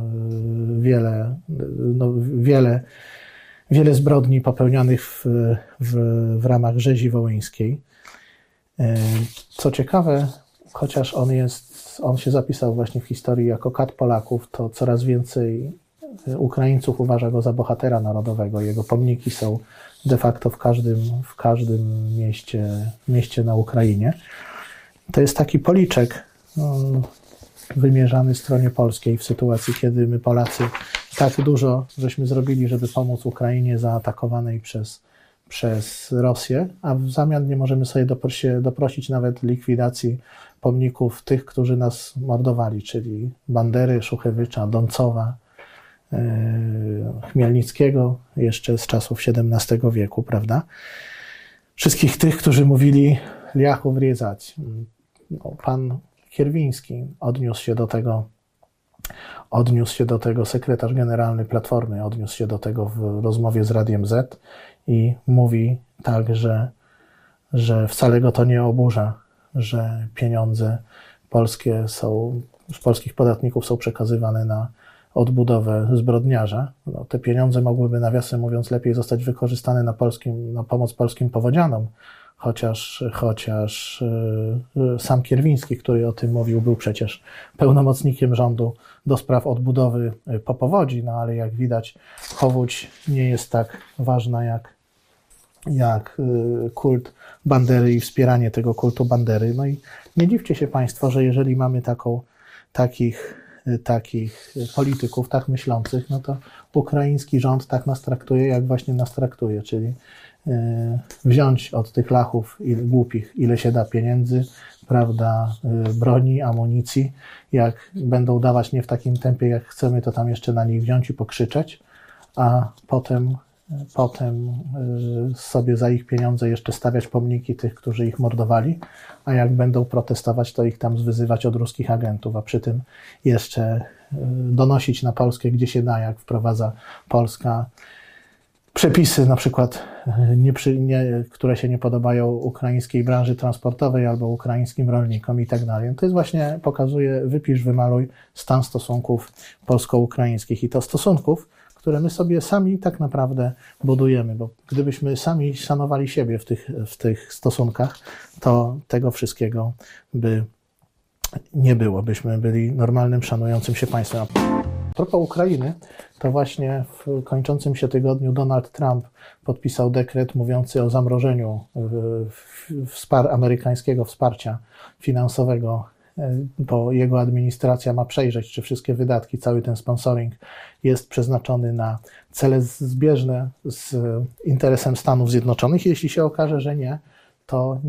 wiele zbrodni popełnianych w ramach rzezi wołyńskiej. Co ciekawe, chociaż on się zapisał właśnie w historii jako kat Polaków, to coraz więcej Ukraińców uważa go za bohatera narodowego. Jego pomniki są de facto w każdym mieście na Ukrainie. To jest taki policzek wymierzany stronie polskiej w sytuacji, kiedy my Polacy tak dużo żeśmy zrobili, żeby pomóc Ukrainie zaatakowanej przez Rosję, a w zamian nie możemy sobie doprosić nawet likwidacji pomników tych, którzy nas mordowali, czyli Bandery, Szuchewycza, Doncowa, Chmielnickiego, jeszcze z czasów XVII wieku, prawda? Wszystkich tych, którzy mówili liachu wrezać. Pan Kierwiński odniósł się do tego sekretarz generalny Platformy, odniósł się do tego w rozmowie z Radiem Z i mówi tak, że wcale go to nie oburza, że pieniądze polskie z polskich podatników są przekazywane na odbudowę zbrodniarza. No, te pieniądze mogłyby, nawiasem mówiąc, lepiej zostać wykorzystane na pomoc polskim powodzianom, chociaż sam Kierwiński, który o tym mówił, był przecież pełnomocnikiem rządu do spraw odbudowy po powodzi, no ale jak widać, powódź nie jest tak ważna jak kult Bandery i wspieranie tego kultu Bandery. No i nie dziwcie się Państwo, że jeżeli mamy takich polityków, tak myślących, no to ukraiński rząd tak nas traktuje, jak właśnie nas traktuje, czyli wziąć od tych lachów głupich, ile się da pieniędzy, prawda, broni, amunicji. Jak będą dawać nie w takim tempie, jak chcemy, to tam jeszcze na nich wziąć i pokrzyczeć, a potem sobie za ich pieniądze jeszcze stawiać pomniki tych, którzy ich mordowali, a jak będą protestować, to ich tam zwyzywać od ruskich agentów, a przy tym jeszcze donosić na Polskę, gdzie się da, jak wprowadza Polska przepisy, na przykład, które się nie podobają ukraińskiej branży transportowej albo ukraińskim rolnikom i tak dalej. To jest właśnie, pokazuje, wypisz, wymaluj stan stosunków polsko-ukraińskich i to stosunków, które my sobie sami tak naprawdę budujemy, bo gdybyśmy sami szanowali siebie w tych stosunkach, to tego wszystkiego by nie było, byśmy byli normalnym, szanującym się państwem. A propos Ukrainy, to właśnie w kończącym się tygodniu Donald Trump podpisał dekret mówiący o zamrożeniu amerykańskiego wsparcia finansowego, bo jego administracja ma przejrzeć, czy wszystkie wydatki, cały ten sponsoring jest przeznaczony na cele zbieżne z interesem Stanów Zjednoczonych. Jeśli się okaże, że nie, to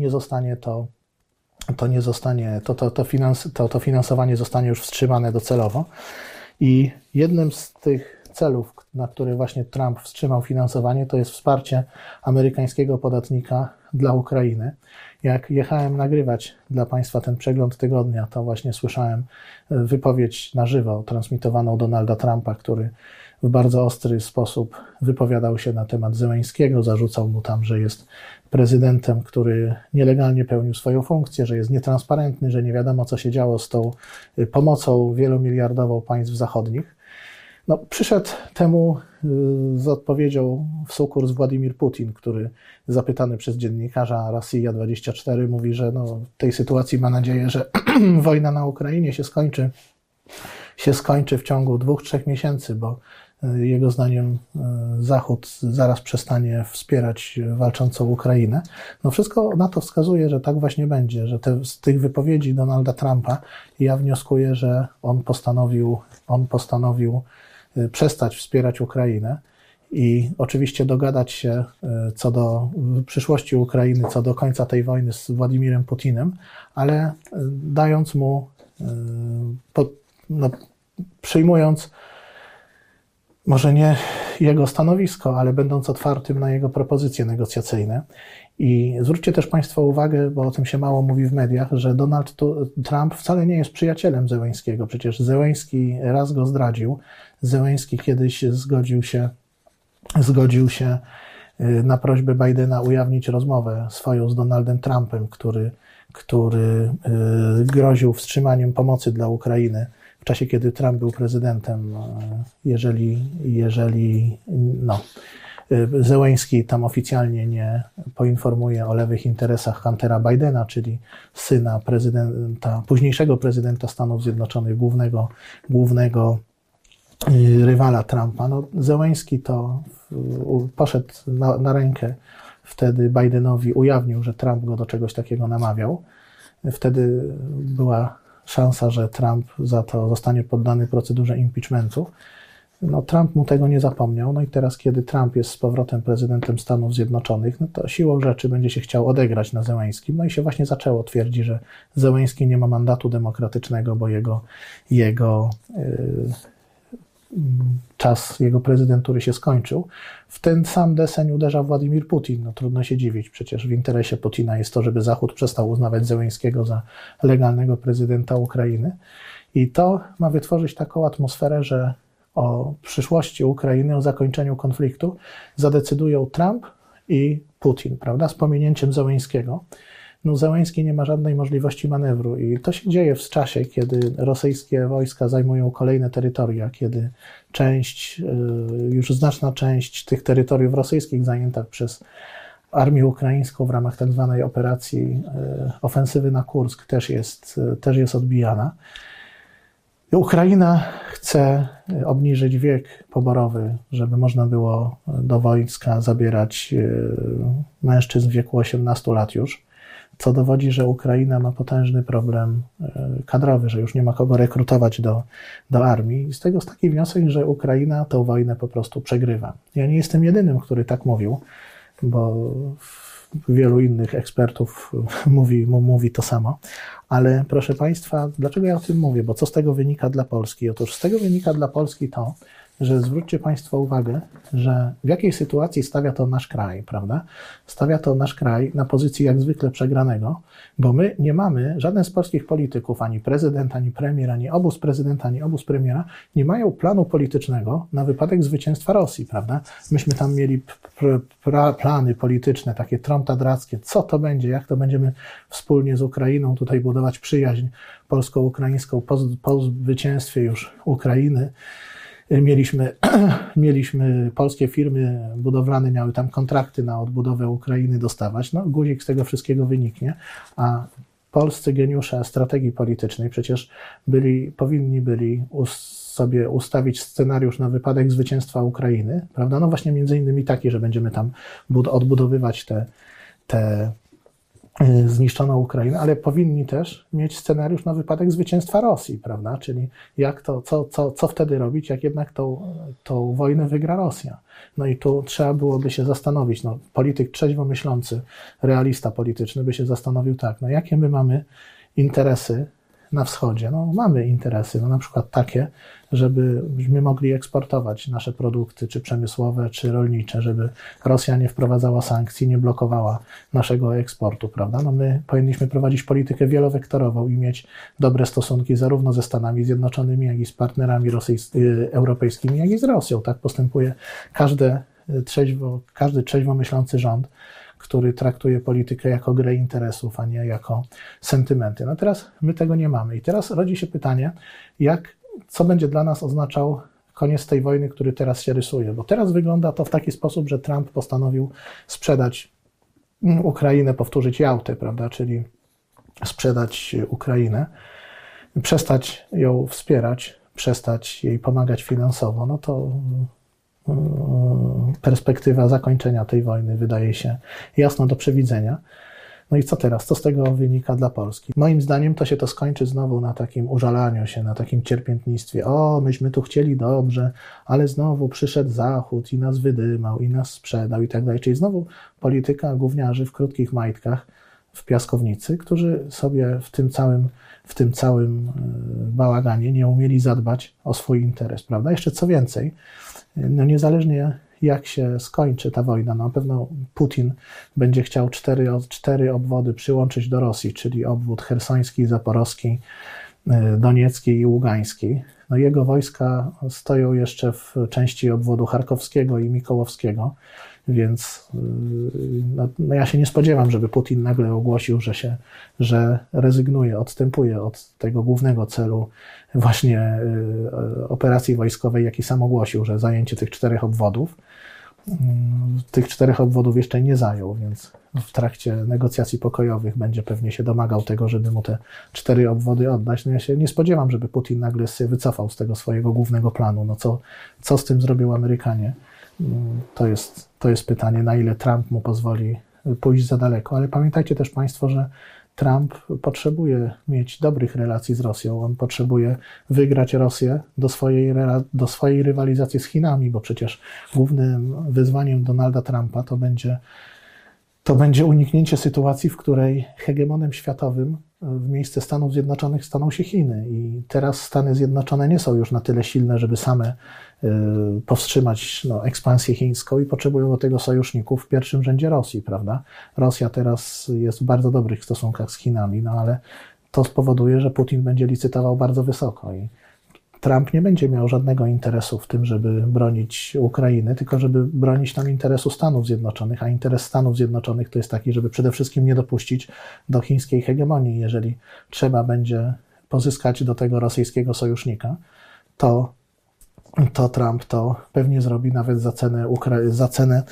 to finansowanie zostanie już wstrzymane docelowo. I jednym z tych celów, na które właśnie Trump wstrzymał finansowanie, to jest wsparcie amerykańskiego podatnika dla Ukrainy. Jak jechałem nagrywać dla Państwa ten przegląd tygodnia, to właśnie słyszałem wypowiedź na żywo transmitowaną Donalda Trumpa, który w bardzo ostry sposób wypowiadał się na temat Zełeńskiego, zarzucał mu tam, że jest prezydentem, który nielegalnie pełnił swoją funkcję, że jest nietransparentny, że nie wiadomo, co się działo z tą pomocą wielomiliardową państw zachodnich. No, przyszedł temu z odpowiedzią w sukurs Władimir Putin, który zapytany przez dziennikarza Rosja24 mówi, że no, w tej sytuacji ma nadzieję, że wojna na Ukrainie się skończy w ciągu 2-3 miesięcy, bo jego zdaniem Zachód zaraz przestanie wspierać walczącą Ukrainę. No wszystko na to wskazuje, że tak właśnie będzie, że z tych wypowiedzi Donalda Trumpa ja wnioskuję, że on postanowił przestać wspierać Ukrainę i oczywiście dogadać się co do przyszłości Ukrainy, co do końca tej wojny z Władimirem Putinem, ale dając mu, przyjmując może nie jego stanowisko, ale będąc otwartym na jego propozycje negocjacyjne. I zwróćcie też Państwo uwagę, bo o tym się mało mówi w mediach, że Donald Trump wcale nie jest przyjacielem Zełeńskiego. Przecież Zełeński raz go zdradził. Zełeński kiedyś zgodził się na prośbę Bidena ujawnić rozmowę swoją z Donaldem Trumpem, który groził wstrzymaniem pomocy dla Ukrainy w czasie, kiedy Trump był prezydentem, jeżeli Zełeński tam oficjalnie nie poinformuje o lewych interesach Huntera Bidena, czyli syna późniejszego prezydenta Stanów Zjednoczonych, głównego rywala Trumpa. No, Zełeński to poszedł na rękę wtedy Bidenowi, ujawnił, że Trump go do czegoś takiego namawiał. Wtedy była szansa, że Trump za to zostanie poddany procedurze impeachmentu. No, Trump mu tego nie zapomniał, no i teraz, kiedy Trump jest z powrotem prezydentem Stanów Zjednoczonych, no to siłą rzeczy będzie się chciał odegrać na Zełenskim, no i się właśnie zaczęło. Twierdzi, że Zełenski nie ma mandatu demokratycznego, bo jego czas jego prezydentury się skończył. W ten sam deseń uderza Władimir Putin. No, trudno się dziwić, przecież w interesie Putina jest to, żeby Zachód przestał uznawać Zełenskiego za legalnego prezydenta Ukrainy. I to ma wytworzyć taką atmosferę, że o przyszłości Ukrainy, o zakończeniu konfliktu zadecydują Trump i Putin, prawda, z pominięciem Zełenskiego. No, Zełenski nie ma żadnej możliwości manewru i to się dzieje w czasie, kiedy rosyjskie wojska zajmują kolejne terytoria, kiedy już znaczna część tych terytoriów rosyjskich zajęta przez armię ukraińską w ramach tak zwanej operacji ofensywy na Kursk też jest odbijana. Ukraina chce obniżyć wiek poborowy, żeby można było do wojska zabierać mężczyzn w wieku 18 lat już, co dowodzi, że Ukraina ma potężny problem kadrowy, że już nie ma kogo rekrutować do armii. I z tego jest taki wniosek, że Ukraina tę wojnę po prostu przegrywa. Ja nie jestem jedynym, który tak mówił, bo wielu innych ekspertów mówi to samo. Ale proszę Państwa, dlaczego ja o tym mówię? Bo co z tego wynika dla Polski? Otóż z tego wynika dla Polski to, że zwróćcie Państwo uwagę, że w jakiej sytuacji stawia to nasz kraj, prawda? Stawia to nasz kraj na pozycji jak zwykle przegranego, bo my nie mamy, żaden z polskich polityków, ani prezydent, ani premier, ani obóz prezydenta, ani obóz premiera, nie mają planu politycznego na wypadek zwycięstwa Rosji, prawda? Myśmy tam mieli plany polityczne, takie tromtadrackie, co to będzie, jak to będziemy wspólnie z Ukrainą tutaj budować przyjaźń polsko-ukraińską po zwycięstwie już Ukrainy. Mieliśmy polskie firmy budowlane, miały tam kontrakty na odbudowę Ukrainy dostawać. No, guzik z tego wszystkiego wyniknie, a polscy geniusze strategii politycznej przecież powinni byli sobie ustawić scenariusz na wypadek zwycięstwa Ukrainy, prawda? No właśnie między innymi taki, że będziemy tam odbudowywać te zniszczoną Ukrainę, ale powinni też mieć scenariusz na wypadek zwycięstwa Rosji, prawda? Czyli jak to, co wtedy robić, jak jednak tą wojnę wygra Rosja. No i tu trzeba byłoby się zastanowić, no, polityk trzeźwo myślący, realista polityczny by się zastanowił tak, no jakie my mamy interesy na wschodzie? No mamy interesy, no na przykład takie, żebyśmy mogli eksportować nasze produkty, czy przemysłowe, czy rolnicze, żeby Rosja nie wprowadzała sankcji, nie blokowała naszego eksportu, prawda? No my powinniśmy prowadzić politykę wielowektorową i mieć dobre stosunki zarówno ze Stanami Zjednoczonymi, jak i z partnerami europejskimi, jak i z Rosją. Tak postępuje każdy trzeźwo myślący rząd, który traktuje politykę jako grę interesów, a nie jako sentymenty. No teraz my tego nie mamy. I teraz rodzi się pytanie, co będzie dla nas oznaczał koniec tej wojny, który teraz się rysuje. Bo teraz wygląda to w taki sposób, że Trump postanowił sprzedać Ukrainę, powtórzyć Jałtę, prawda, czyli sprzedać Ukrainę, przestać ją wspierać, przestać jej pomagać finansowo. No to perspektywa zakończenia tej wojny wydaje się jasno do przewidzenia. No i co teraz? Co z tego wynika dla Polski? Moim zdaniem to się to skończy znowu na takim użalaniu się, na takim cierpiętnictwie. O, myśmy tu chcieli dobrze, ale znowu przyszedł Zachód i nas wydymał, i nas sprzedał i tak dalej. Czyli znowu polityka gówniarzy w krótkich majtkach w piaskownicy, którzy sobie w tym całym bałaganie nie umieli zadbać o swój interes, prawda? Jeszcze co więcej, no niezależnie jak się skończy ta wojna, no na pewno Putin będzie chciał cztery obwody przyłączyć do Rosji, czyli obwód chersoński, zaporowski, doniecki i ługański. No jego wojska stoją jeszcze w części obwodu charkowskiego i mikołowskiego, więc no ja się nie spodziewam, żeby Putin nagle ogłosił, że rezygnuje, odstępuje od tego głównego celu właśnie operacji wojskowej, jaki sam ogłosił, że zajęcie tych 4 obwodów. Tych 4 obwodów jeszcze nie zajął, więc w trakcie negocjacji pokojowych będzie pewnie się domagał tego, żeby mu te 4 obwody oddać. No ja się nie spodziewam, żeby Putin nagle się wycofał z tego swojego głównego planu. No co z tym zrobią Amerykanie? To jest pytanie, na ile Trump mu pozwoli pójść za daleko. Ale pamiętajcie też Państwo, że Trump potrzebuje mieć dobrych relacji z Rosją. On potrzebuje wygrać Rosję do swojej rywalizacji z Chinami, bo przecież głównym wyzwaniem Donalda Trumpa to będzie uniknięcie sytuacji, w której hegemonem światowym w miejsce Stanów Zjednoczonych staną się Chiny. I teraz Stany Zjednoczone nie są już na tyle silne, żeby same powstrzymać ekspansję chińską i potrzebują do tego sojuszników w pierwszym rzędzie Rosji, prawda? Rosja teraz jest w bardzo dobrych stosunkach z Chinami, ale to spowoduje, że Putin będzie licytował bardzo wysoko i Trump nie będzie miał żadnego interesu w tym, żeby bronić Ukrainy, tylko żeby bronić tam interesu Stanów Zjednoczonych, a interes Stanów Zjednoczonych to jest taki, żeby przede wszystkim nie dopuścić do chińskiej hegemonii. Jeżeli trzeba będzie pozyskać do tego rosyjskiego sojusznika, to Trump to pewnie zrobi nawet za cenę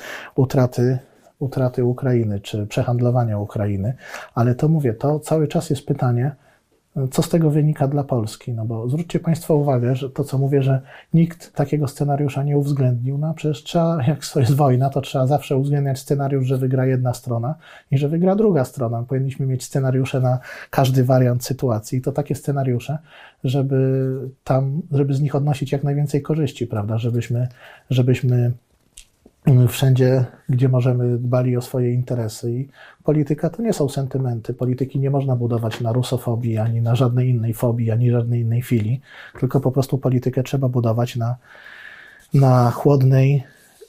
utraty Ukrainy, czy przehandlowania Ukrainy. Ale to mówię, to cały czas jest pytanie, co z tego wynika dla Polski? No bo zwróćcie Państwo uwagę, że to, co mówię, że nikt takiego scenariusza nie uwzględnił, no przecież trzeba, jak to jest wojna, to trzeba zawsze uwzględniać scenariusz, że wygra jedna strona i że wygra druga strona. Powinniśmy mieć scenariusze na każdy wariant sytuacji i to takie scenariusze, żeby z nich odnosić jak najwięcej korzyści, prawda? Żebyśmy wszędzie, gdzie możemy, dbali o swoje interesy. I polityka to nie są sentymenty. Polityki nie można budować na rusofobii, ani na żadnej innej fobii, ani żadnej innej filii, tylko po prostu politykę trzeba budować na chłodnej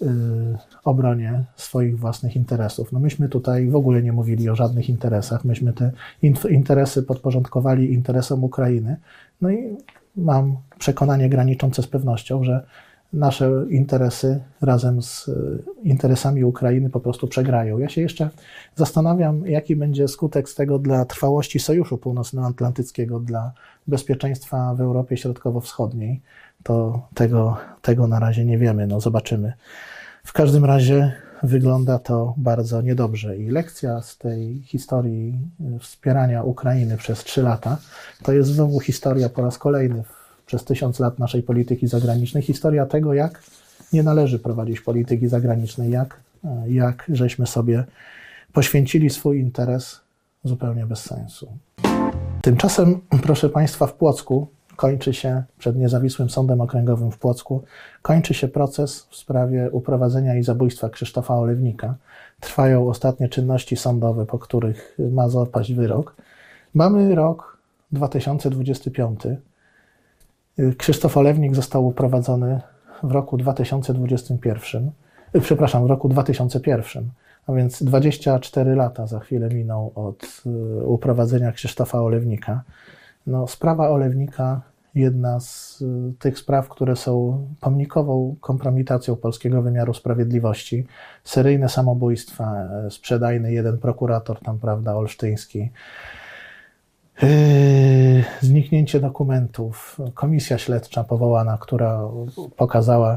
obronie swoich własnych interesów. No myśmy tutaj w ogóle nie mówili o żadnych interesach. Myśmy te interesy podporządkowali interesom Ukrainy. No i mam przekonanie graniczące z pewnością, że nasze interesy razem z interesami Ukrainy po prostu przegrają. Ja się jeszcze zastanawiam, jaki będzie skutek z tego dla trwałości Sojuszu Północnoatlantyckiego, dla bezpieczeństwa w Europie Środkowo-Wschodniej. To tego na razie nie wiemy, zobaczymy. W każdym razie wygląda to bardzo niedobrze i lekcja z tej historii wspierania Ukrainy przez 3 lata to jest znowu historia po raz kolejny przez 1000 lat naszej polityki zagranicznej, historia tego, jak nie należy prowadzić polityki zagranicznej, jak żeśmy sobie poświęcili swój interes zupełnie bez sensu. Tymczasem, proszę Państwa, w Płocku kończy się, przed Niezawisłym Sądem Okręgowym w Płocku, kończy się proces w sprawie uprowadzenia i zabójstwa Krzysztofa Olewnika. Trwają ostatnie czynności sądowe, po których ma zapaść wyrok. Mamy rok 2025. Krzysztof Olewnik został uprowadzony w roku 2021, w roku 2001, a więc 24 lata za chwilę miną od uprowadzenia Krzysztofa Olewnika. Sprawa Olewnika, jedna z tych spraw, które są pomnikową kompromitacją polskiego wymiaru sprawiedliwości. Seryjne samobójstwa, sprzedajny jeden prokurator tam, prawda, olsztyński. Zniknięcie dokumentów, komisja śledcza powołana, która pokazała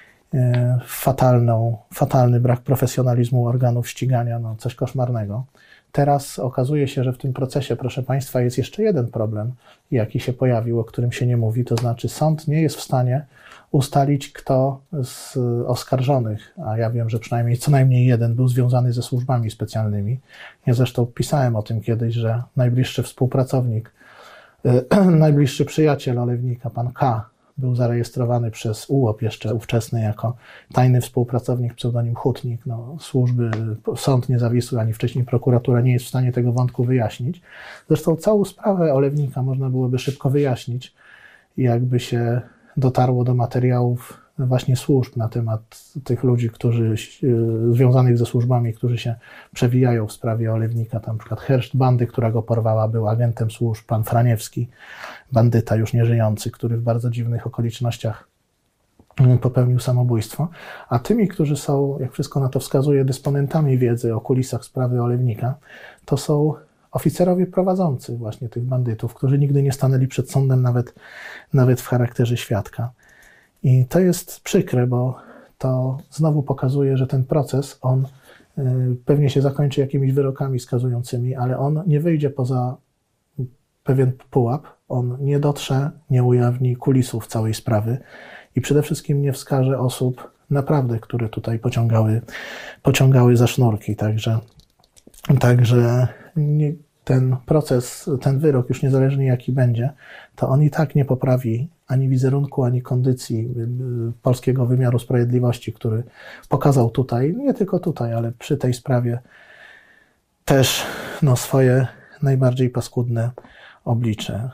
fatalny brak profesjonalizmu organów ścigania, coś koszmarnego. Teraz okazuje się, że w tym procesie, proszę Państwa, jest jeszcze jeden problem, jaki się pojawił, o którym się nie mówi, to znaczy sąd nie jest w stanie ustalić, kto z oskarżonych, a ja wiem, że przynajmniej co najmniej jeden był związany ze służbami specjalnymi. Ja zresztą pisałem o tym kiedyś, że najbliższy współpracownik, najbliższy przyjaciel Olewnika, pan K., był zarejestrowany przez UOP jeszcze ówczesny jako tajny współpracownik, pseudonim Hutnik. Służby, sąd niezawisły, ani wcześniej prokuratura nie jest w stanie tego wątku wyjaśnić. Zresztą całą sprawę Olewnika można byłoby szybko wyjaśnić, jakby się dotarło do materiałów właśnie służb na temat tych ludzi, związanych ze służbami, którzy się przewijają w sprawie Olewnika. Tam na przykład herszt bandy, która go porwała, był agentem służb, pan Franiewski, bandyta już nieżyjący, który w bardzo dziwnych okolicznościach popełnił samobójstwo. A tymi, którzy są, jak wszystko na to wskazuje, dysponentami wiedzy o kulisach sprawy Olewnika, to są oficerowie prowadzący właśnie tych bandytów, którzy nigdy nie stanęli przed sądem nawet w charakterze świadka. I to jest przykre, bo to znowu pokazuje, że ten proces, on pewnie się zakończy jakimiś wyrokami skazującymi, ale on nie wyjdzie poza pewien pułap, on nie dotrze, nie ujawni kulisów całej sprawy i przede wszystkim nie wskaże osób naprawdę, które tutaj pociągały za sznurki. Także ten proces, ten wyrok, już niezależnie jaki będzie, to on i tak nie poprawi ani wizerunku, ani kondycji polskiego wymiaru sprawiedliwości, który pokazał tutaj, nie tylko tutaj, ale przy tej sprawie też swoje najbardziej paskudne oblicze.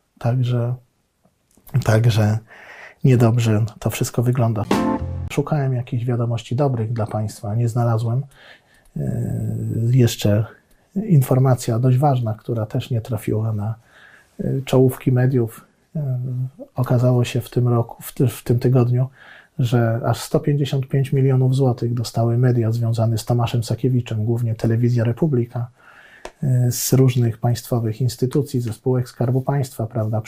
Także niedobrze to wszystko wygląda. Szukałem jakichś wiadomości dobrych dla Państwa, nie znalazłem. Jeszcze informacja dość ważna, która też nie trafiła na czołówki mediów. Okazało się w tym tygodniu, że aż 155 milionów złotych dostały media związane z Tomaszem Sakiewiczem, głównie Telewizja Republika, z różnych państwowych instytucji, ze spółek Skarbu Państwa, prawda,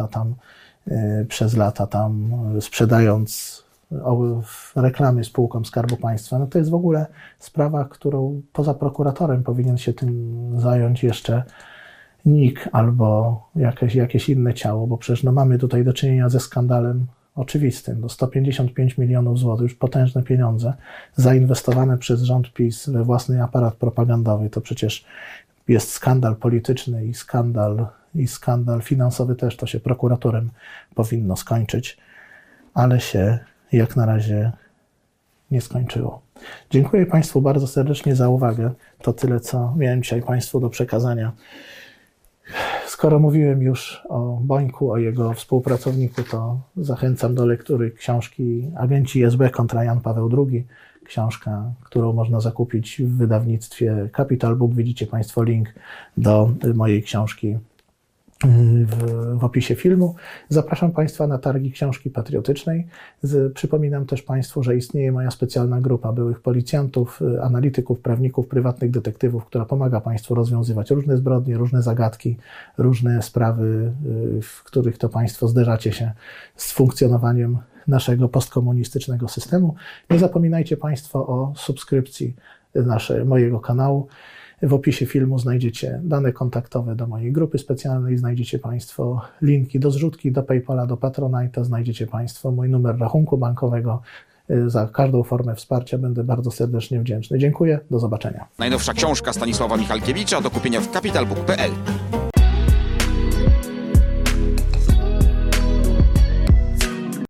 przez lata tam sprzedając reklamy spółkom Skarbu Państwa. To jest w ogóle sprawa, którą poza prokuratorem powinien się tym zająć jeszcze NIK albo jakieś inne ciało, bo przecież mamy tutaj do czynienia ze skandalem oczywistym. 155 milionów złotych, już potężne pieniądze, zainwestowane przez rząd PiS we własny aparat propagandowy. To przecież jest skandal polityczny i skandal finansowy też. To się prokuratorem powinno skończyć, ale się jak na razie nie skończyło. Dziękuję Państwu bardzo serdecznie za uwagę. To tyle, co miałem dzisiaj Państwu do przekazania. Skoro mówiłem już o Bońku, o jego współpracowniku, to zachęcam do lektury książki Agenci SB kontra Jan Paweł II. Książka, którą można zakupić w wydawnictwie Capital Book. Widzicie Państwo link do mojej książki w opisie filmu. Zapraszam Państwa na targi książki patriotycznej. Przypominam też Państwu, że istnieje moja specjalna grupa byłych policjantów, analityków, prawników, prywatnych detektywów, która pomaga Państwu rozwiązywać różne zbrodnie, różne zagadki, różne sprawy, w których to Państwo zderzacie się z funkcjonowaniem naszego postkomunistycznego systemu. Nie zapominajcie Państwo o subskrypcji mojego kanału. W opisie filmu znajdziecie dane kontaktowe do mojej grupy specjalnej, znajdziecie Państwo linki do zrzutki, do PayPala, do Patronite'a, znajdziecie Państwo mój numer rachunku bankowego. Za każdą formę wsparcia będę bardzo serdecznie wdzięczny. Dziękuję, do zobaczenia. Najnowsza książka Stanisława Michalkiewicza do kupienia w capitalbook.pl.